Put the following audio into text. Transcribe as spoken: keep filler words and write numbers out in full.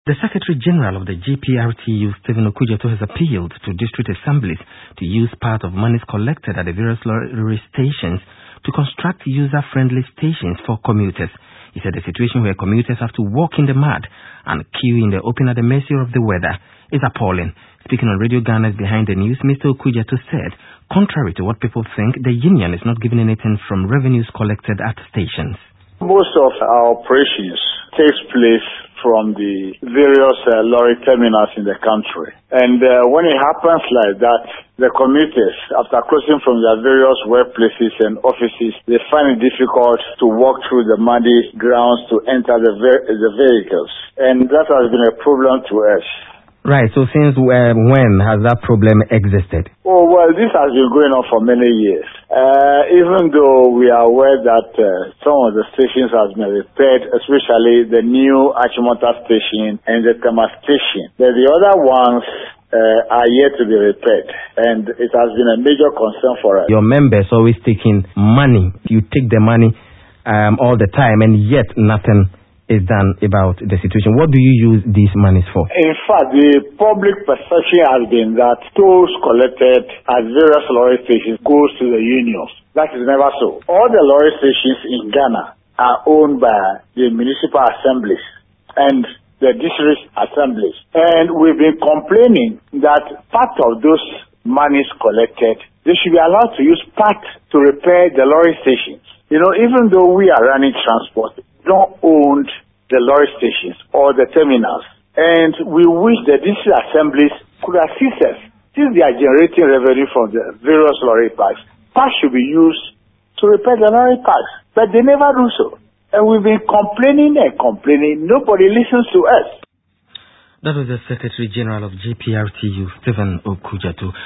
The Secretary General of the G P R T U, Stephen Okudzeto, has appealed to district assemblies to use part of monies collected at the various lorry stations to construct user-friendly stations for commuters. He said the situation where commuters have to walk in the mud and queue in the open at the mercy of the weather is appalling. Speaking on Radio Ghana's Behind the News, Mister Okudzeto said, contrary to what people think, the union is not giving anything from revenues collected at stations. Most of our operations takes place from the various uh, lorry terminals in the country. And uh, when it happens like that, the commuters, after crossing from their various workplaces and offices, they find it difficult to walk through the muddy grounds to enter the, ver- the vehicles. And that has been a problem to us. Right, so since uh, when has that problem existed? Oh, well, this has been going on for many years. Uh, even though we are aware that uh, some of the stations have been repaired, especially the new Achimota station and the Tema station, but the other ones uh, are yet to be repaired, and it has been a major concern for us. Your members always taking money. You take the money um, all the time, and yet nothing is done about the situation. What do you use these monies for? In fact, the public perception has been that tolls collected at various lorry stations goes to the unions. That is never so. All the lorry stations in Ghana are owned by the municipal assemblies and the district assemblies. And we've been complaining that part of those monies collected, they should be allowed to use part to repair the lorry stations. You know, even though we are running transport, don't own the lorry stations or the terminals. And we wish the district assemblies could assist us. Since they are generating revenue from the various lorry parks, parts should be used to repair the lorry parks. But they never do so. And we've been complaining and complaining. Nobody listens to us. That was the Secretary General of G P R T U, Stephen Okudzeto.